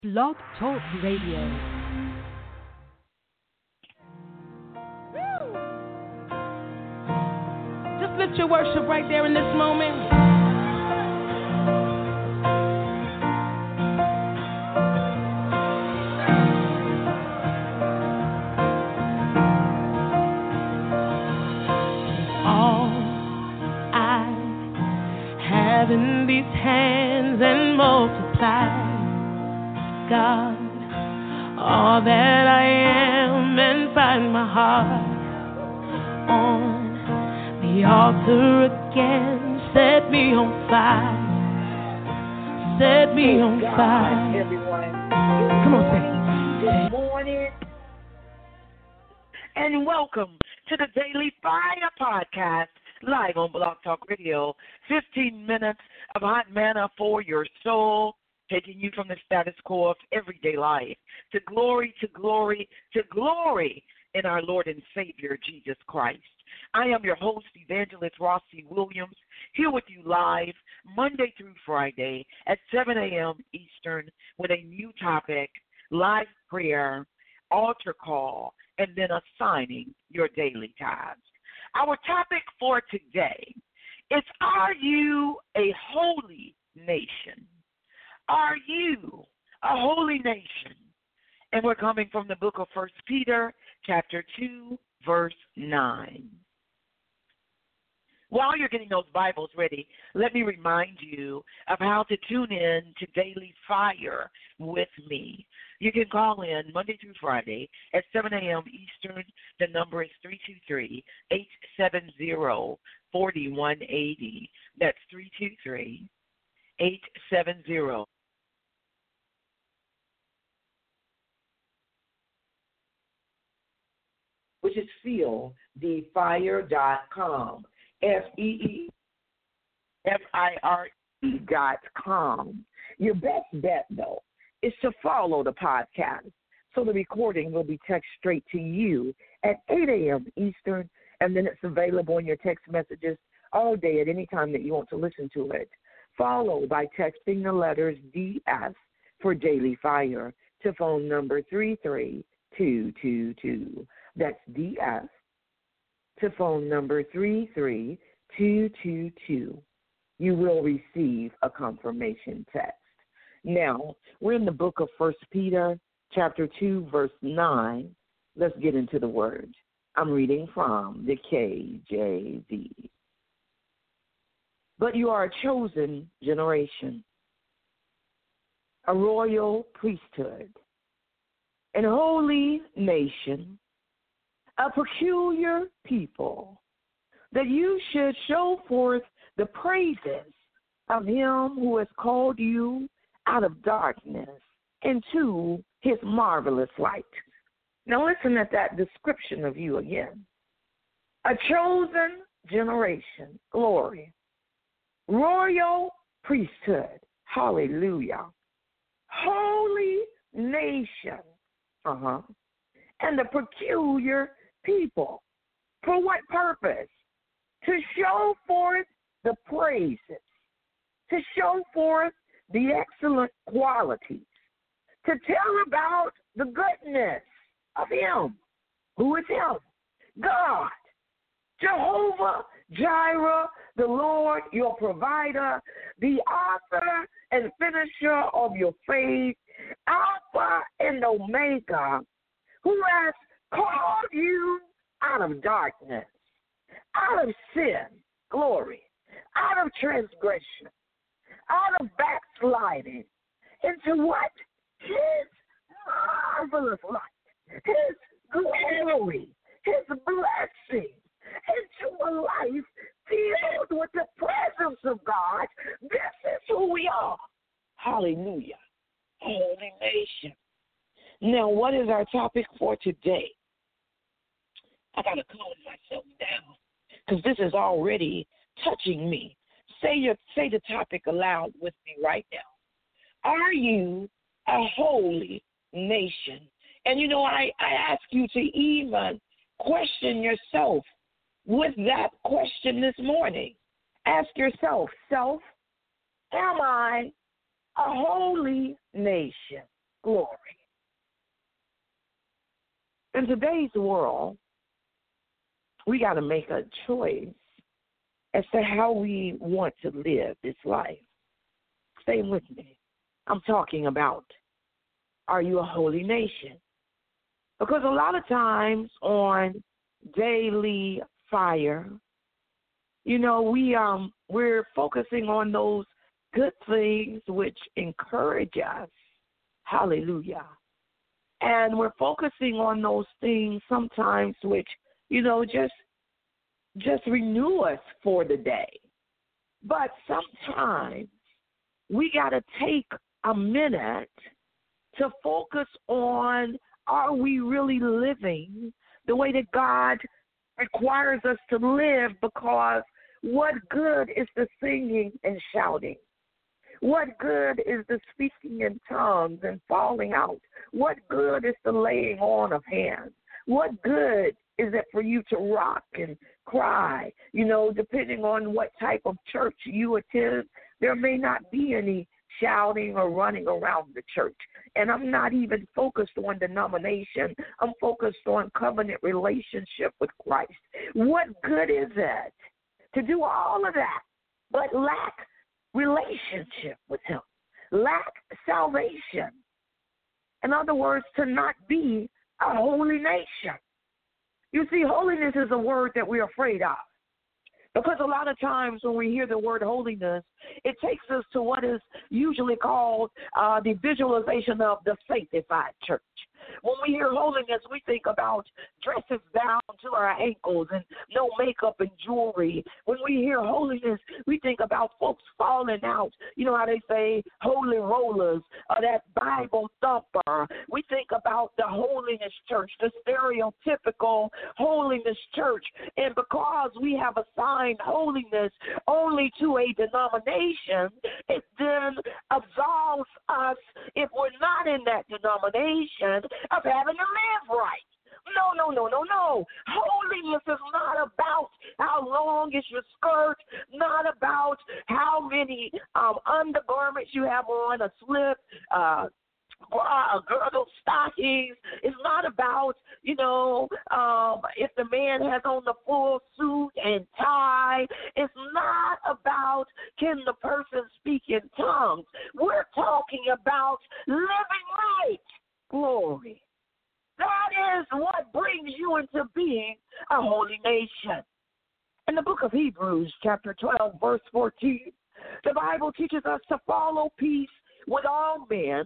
Blog Talk Radio. Just lift your worship right there in this moment. In these hands and multiply, God, all that I am, and find my heart on the altar again. Set me on fire, set me on fire. Everyone, Come on, good morning, and welcome to the Daily Fire Podcast. Live on Blog Talk Radio, 15 minutes of hot manna for your soul, taking you from the status quo of everyday life to glory, to glory, to glory in our Lord and Savior, Jesus Christ. I am your host, Evangelist Rossi Williams, here with you live Monday through Friday at 7 a.m. Eastern with a new topic, live prayer, altar call, and then assigning your daily tithes. Our topic for today is, are you a holy nation? Are you a holy nation? And we're coming from the book of 1 Peter, chapter 2, verse 9. While you're getting those Bibles ready, let me remind you of how to tune in to Daily Fire with me. You can call in Monday through Friday at 7 a.m. Eastern. The number is 323-870-4180. That's 323-870. Which is feelthefire.com. FEEFIRE.com. Your best bet, though, is to follow the podcast, so the recording will be texted straight to you at 8 a.m. Eastern, and then it's available in your text messages all day at any time that you want to listen to it. Follow by texting the letters DS for Daily Fire to phone number 33222. That's DS to phone number 33222. You will receive a confirmation text. Now, we're in the book of 1 Peter, chapter 2, verse 9. Let's get into the word. I'm reading from the KJV. But you are a chosen generation, a royal priesthood, an holy nation, a peculiar people, that you should show forth the praises of him who has called you out of darkness into his marvelous light. Now listen at that description of you again. A chosen generation, glory, royal priesthood, hallelujah, holy nation, and a peculiar people. For what purpose? To show forth the praises, to show forth the excellent qualities, to tell about the goodness of him. Who is him? God, Jehovah Jireh, the Lord, your provider, the author and finisher of your faith, Alpha and Omega, who has called you out of darkness, out of sin, glory, out of transgression, out of backsliding, into what? His marvelous light, his glory, his blessing, into a life filled with the presence of God. This is who we are. Hallelujah. Holy nation. Now, what is our topic for today? I got to calm myself down because this is already touching me. Say the topic aloud with me right now. Are you a holy nation? And you know, I ask you to even question yourself with that question this morning. Ask yourself, self, am I a holy nation? Glory. In today's world, we got to make a choice as to how we want to live this life. Stay with me. I'm talking about, are you a holy nation? Because a lot of times on Daily Fire, you know, we're focusing on those good things which encourage us. Hallelujah. And we're focusing on those things sometimes which, you know, just renew us for the day. But sometimes we got to take a minute to focus on, are we really living the way that God requires us to live? Because what good is the singing and shouting? What good is the speaking in tongues and falling out? What good is the laying on of hands? What good is it for you to rock and cry? You know, depending on what type of church you attend, there may not be any shouting or running around the church. And I'm not even focused on denomination. I'm focused on covenant relationship with Christ. What good is it to do all of that but lack relationship with Him, lack salvation? In other words, to not be a holy nation. You see, holiness is a word that we're afraid of. Because a lot of times when we hear the word holiness, it takes us to what is usually called the visualization of the sanctified church. When we hear holiness, we think about dresses down to our ankles and no makeup and jewelry. When we hear holiness, we think about folks falling out. You know how they say holy rollers or that Bible thumper. We think about the holiness church, the stereotypical holiness church. And because we have assigned holiness only to a denomination, it then absolves us, if we're not in that denomination, of having to live right. No. Holiness is not about how long is your skirt, not about how many undergarments you have on, a slip, girdle, stockings. It's not about, you know, if the man has on the full suit and tie. It's not about can the person speak in tongues. We're talking about living right. Glory. That is what brings you into being a holy nation. In the book of Hebrews, chapter 12, verse 14, the Bible teaches us to follow peace with all men,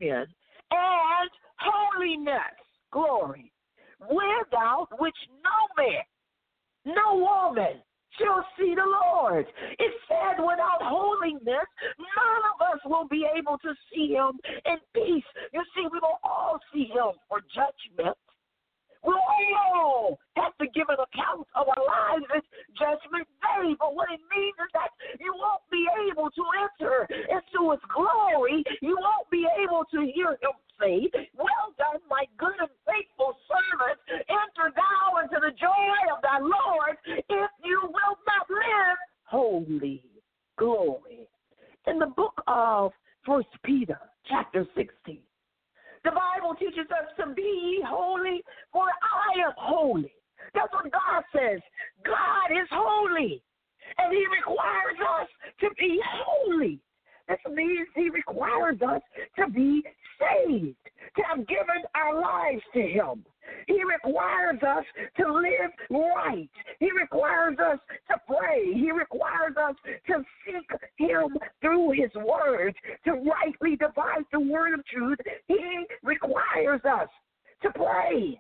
and holiness, glory, without which no man, no woman shall see the Lord. It said without holiness, none of us will be able to see Him in peace. You see, we will all see Him for judgment. We'll all have to give an account of our lives at Judgment Day. But what it means is that you won't be able to enter into His glory. You won't be able to hear Him say, "Well done, my good and faithful servant. Enter thou into the joy of thy Lord, if you will not live holy." Glory. In the book of 1 Peter, chapter 16, the Bible teaches us to be holy, for I am holy. That's what God says. God is holy, and He requires us to be holy. That means He requires us to be saved, to have given our lives to Him. He requires us to live right. He requires us to pray. He requires us to seek Him through His word, to rightly divide the word of truth. He requires us to pray,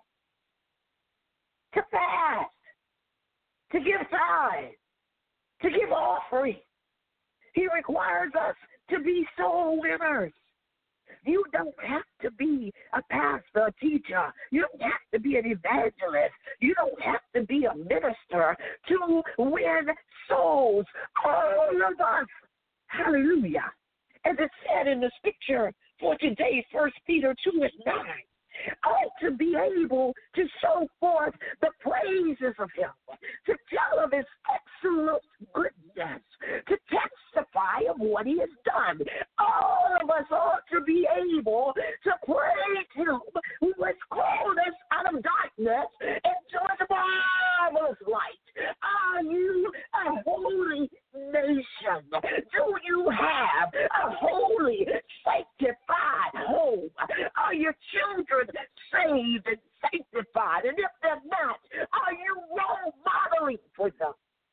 to fast, to give tithe, to give offering. He requires us to be soul winners. You don't have to be a pastor, a teacher. You don't have to be an evangelist. You don't have to be a minister to win souls. All of us. Hallelujah. As it said in the scripture for today, 1 Peter 2:9. ought to be able to show forth the praises of Him, to tell of His excellent goodness, to testify testify of what he has done. All of us ought to be able to praise him who has called us out of darkness into his marvelous light. Are you a holy nation? Do you have a holy, sanctified home? Are your children saved and sanctified? And if they're not, are you role modeling for them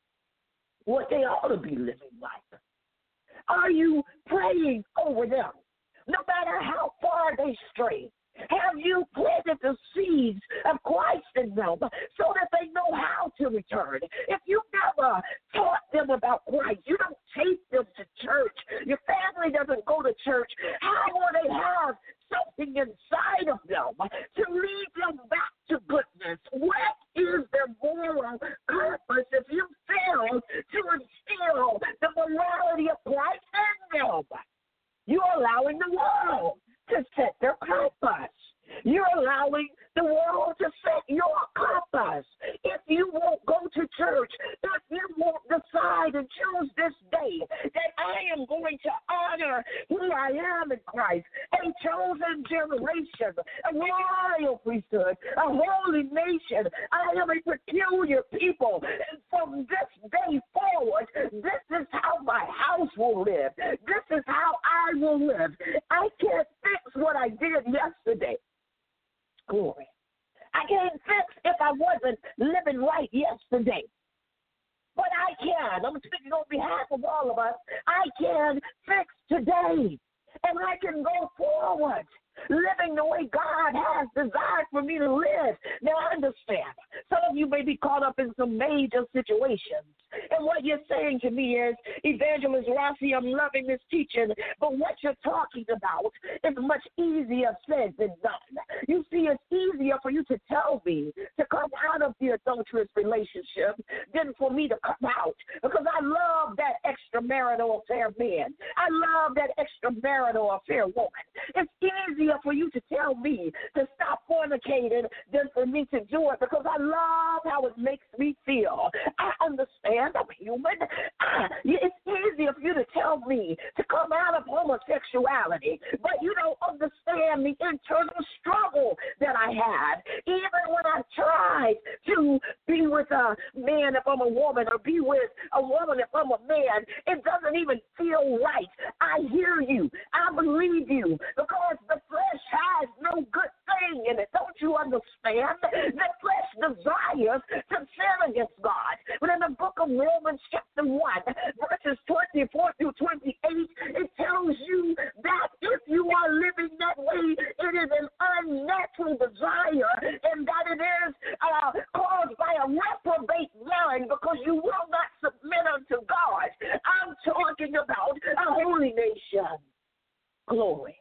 what they ought to be living like? Are you praying over them, no matter how far they stray? Have you planted the seeds of Christ in them so that they know how to return? If you never taught them about Christ, you don't take them to church, your family doesn't go to church, how will they have something inside of them to lead them back to goodness? What is their moral purpose if you fail to instill the morality of Christ in them? You're allowing the world to set their compass. You're allowing the world to set your compass. If you won't go to church, if you won't decide and choose this day that I am going to honor who I am in Christ, a chosen generation, a royal priesthood, a holy nation, I am a peculiar people. And from this day forward, this is how my house will live. This is how I will live. I can't fix what I did yesterday. Glory. I can't fix if I wasn't living right yesterday. But I can. I'm speaking on behalf of all of us. I can fix today. And I can go forward, living the way God has designed for me to live. Now, I understand. Some of you may be caught up in some major situations. And what you're saying to me is, Evangelist Rossi, I'm loving this teaching, but what you're talking about is much easier said than done. You see, it's easier for you to tell me to come out of the adulterous relationship than for me to come out, because I love that extramarital affair man. I love that extramarital affair woman. It's easier for you to tell me to stop fornicating than for me to do it, because I love how it makes me feel. I understand. I'm human. It's easier for you to tell me to come out of homosexuality, but you don't understand the internal struggle that I had. Even when I tried to be with a man if I'm a woman, or be with a woman if I'm a man, it doesn't even feel right. I hear you. I believe you, because the flesh has no good thing in it. Don't you understand? The flesh desires to sin against God. But in the book of Romans chapter 1, verses 24 through 28, it tells you that if you are living that way, it is an unnatural desire, and that it is caused by a reprobate mind, because you will not submit unto God. I'm talking about a holy nation. Glory.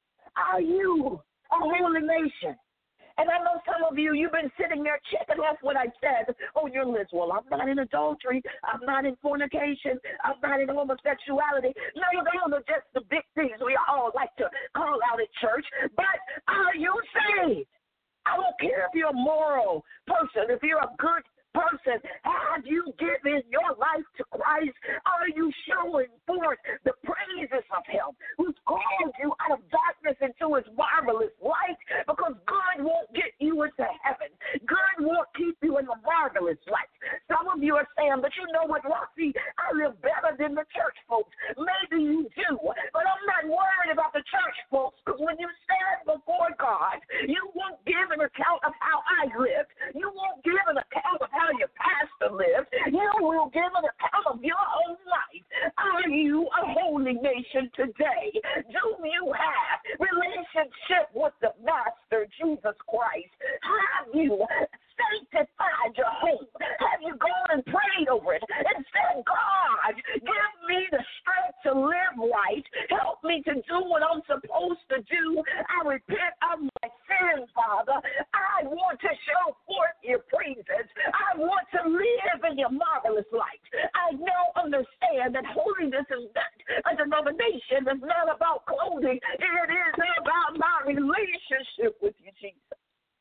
Are you a holy nation? And I know some of you, you've been sitting there checking off what I said on your list. Well, I'm not in adultery. I'm not in fornication. I'm not in homosexuality. No, those are just the big things we all like to call out at church. But are you saved? I don't care if you're a moral person, if you're a good person. Have you given your life to Christ? Are you showing forth the praises of him who's called you out of darkness into his marvelous light? Because God won't get you into heaven. God won't keep you in the marvelous light. Some of you are saying, but you know what, Roxy, I live better than the church folks. Maybe you do, but I'm not worried about the church folks, because when you stand before God, you won't give an account of how I lived. You won't give an account of how your pastor lived. You will give an account of your own life. Are you a holy nation today? Do you have relationship with the Master, Jesus Christ? Have you sanctified your home? Have you gone and prayed over it and said, God, give me the strength to live right. Help me to do what I'm supposed to do. I repent of my sin, Father. I want to show forth your praises. I want to live in your marvelous light. I now understand that holiness is not a denomination. It's not about clothing. It is about my relationship with you, Jesus.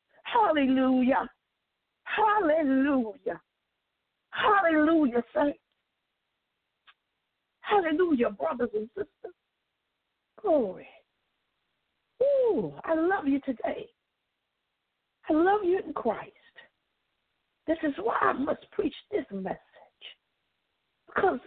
Hallelujah. Hallelujah. Hallelujah, saints. Hallelujah, brothers and sisters. Glory. Ooh, I love you today. I love you in Christ. This is why I must preach this message. Because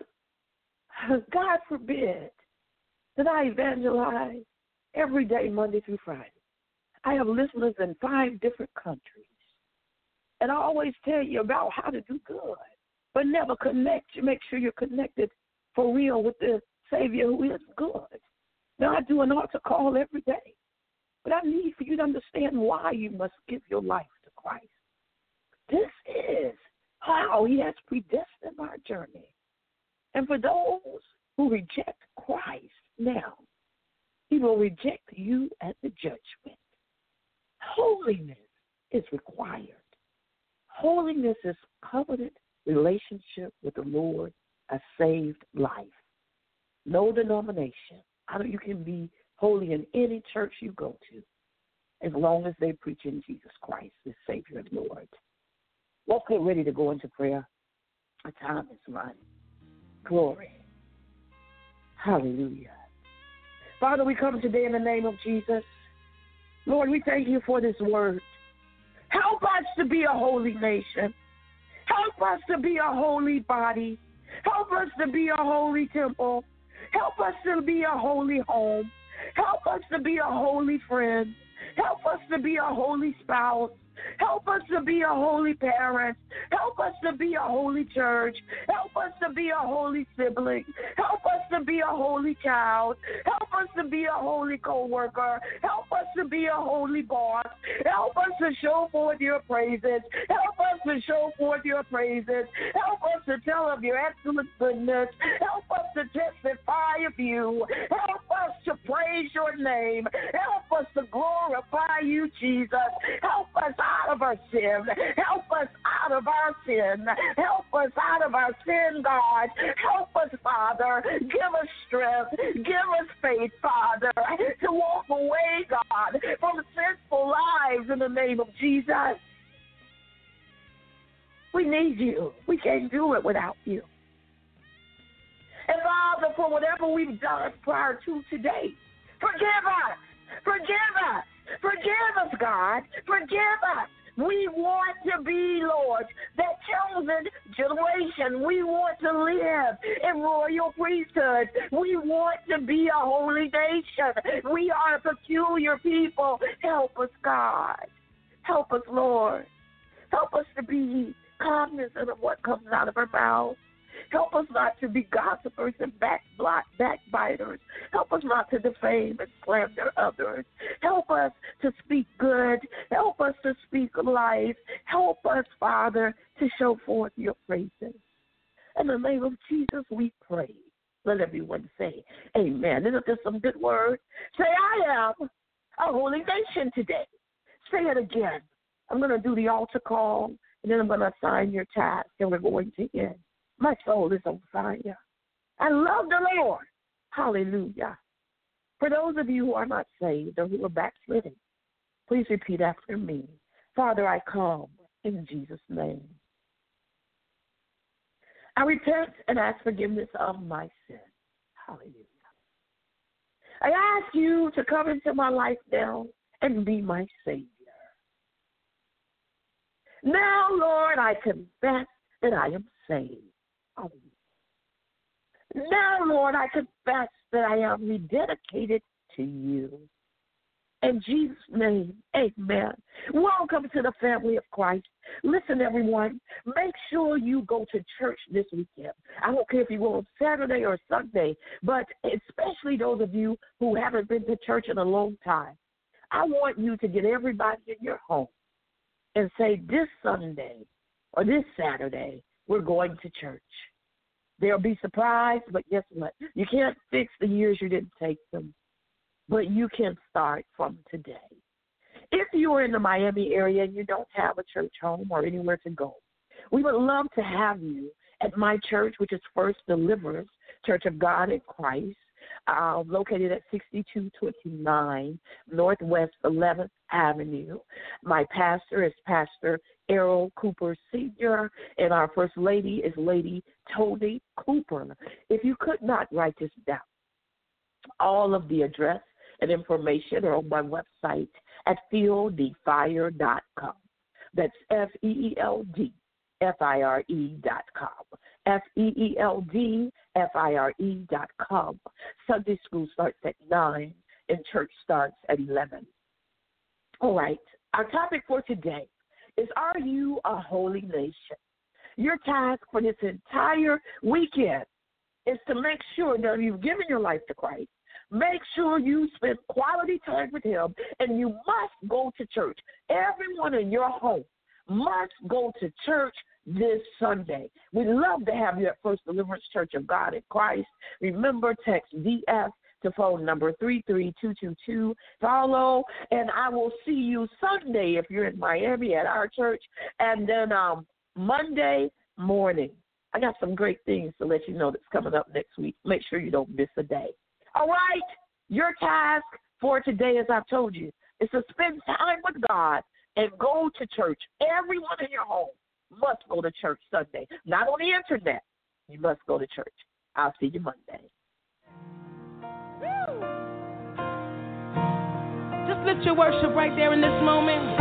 God forbid that I evangelize every day, Monday through Friday. I have listeners in 5 different countries. And I always tell you about how to do good, but never connect. You make sure you're connected for real with the Savior who is good. Now, I do an altar call every day, but I need for you to understand why you must give your life to Christ. This is how He has predestined our journey. And for those who reject Christ now, He will reject you at the judgment. Holiness is required. Holiness is covenant relationship with the Lord, a saved life. No denomination. You can be holy in any church you go to, as long as they preach in Jesus Christ, the Savior and Lord. Let's get ready to go into prayer. Our time is running. Glory. Hallelujah. Father, we come today in the name of Jesus. Lord, we thank you for this word. Help us to be a holy nation. Help us to be a holy body. Help us to be a holy temple. Help us to be a holy home. Help us to be a holy friend. Help us to be a holy spouse. Help us to be a holy parent. Help us to be a holy church. Help us to be a holy sibling. Help us to be a holy child. Help us to be a holy co-worker. Help us to be a holy boss. Help us to show forth your praises. Help us to show forth your praises. Help us to tell of your excellent goodness. Help us to testify of you. Help us to praise your name. Help us to glorify you, Jesus. Help us out of our sin. Help us out of our sin. Help us out of our sin, God. Help us, Father. Give us strength. Give us faith, Father, to walk away, God, from sinful lives in the name of Jesus. We need you. We can't do it without you. And Father, for whatever we've done prior to today, forgive us. Forgive us. Forgive us, God. Forgive us. We want to be, Lord, that chosen generation. We want to live in royal priesthood. We want to be a holy nation. We are a peculiar people. Help us, God. Help us, Lord. Help us to be cognizant of what comes out of our mouths. Help us not to be gossipers and backbiters. Help us not to defame and slander others. Help us to speak good. Help us to speak life. Help us, Father, to show forth your praises. In the name of Jesus, we pray. Let everyone say amen. Isn't this some good word? Say, I am a holy nation today. Say it again. I'm going to do the altar call, and then I'm going to assign your task, and we're going to end. My soul is on fire. I love the Lord. Hallelujah. For those of you who are not saved or who are backslidden, please repeat after me. Father, I come in Jesus' name. I repent and ask forgiveness of my sin. Hallelujah. I ask you to come into my life now and be my Savior. Now, Lord, I confess that I am saved. Now, Lord, I confess that I am rededicated to you. In Jesus' name, amen. Welcome to the family of Christ. Listen, everyone, make sure you go to church this weekend. I don't care if you go on Saturday or Sunday, but especially those of you who haven't been to church in a long time. I want you to get everybody in your home and say, this Sunday or this Saturday, we're going to church. They'll be surprised, but guess what? You can't fix the years you didn't take them, but you can start from today. If you are in the Miami area and you don't have a church home or anywhere to go, we would love to have you at my church, which is First Deliverance Church of God in Christ, located at 6229 Northwest 11th Avenue. My pastor is Pastor Errol Cooper Sr., and our First Lady is Lady Tony Cooper. If you could not write this down, all of the address and information are on my website at feelthefire.com. That's FEELDFIRE.com. FEELDFIRE.com. Sunday school starts at 9 and church starts at 11. All right. Our topic for today is, are you a holy nation? Your task for this entire weekend is to make sure that you've given your life to Christ. Make sure you spend quality time with him, and you must go to church. Everyone in your home must go to church this Sunday. We'd love to have you at First Deliverance Church of God in Christ. Remember, text DF to phone number 33222. Follow, and I will see you Sunday if you're in Miami at our church. And then Monday morning, I got some great things to let you know that's coming up next week. Make sure you don't miss a day. All right, your task for today, as I've told you, is to spend time with God and go to church. Everyone in your home must go to church Sunday. Not on the internet. You must go to church. I'll see you Monday. Just lift your worship right there in this moment.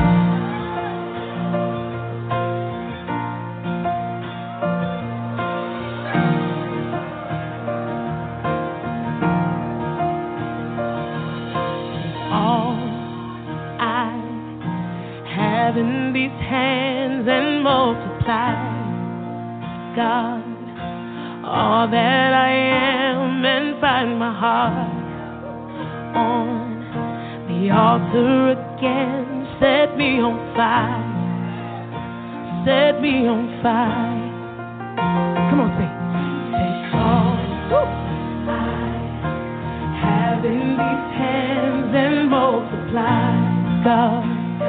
All I have in these hands and multiply, God, all that I am, and find my heart on the altar again. Set me on fire, set me on fire. Come on, sing. Take all I have in these hands and multiply, God,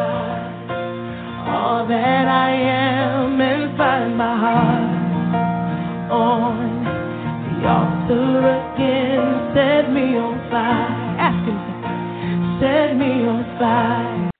all that I am, and find my heart on the altar again. Set me on fire. Ask him, set me on fire.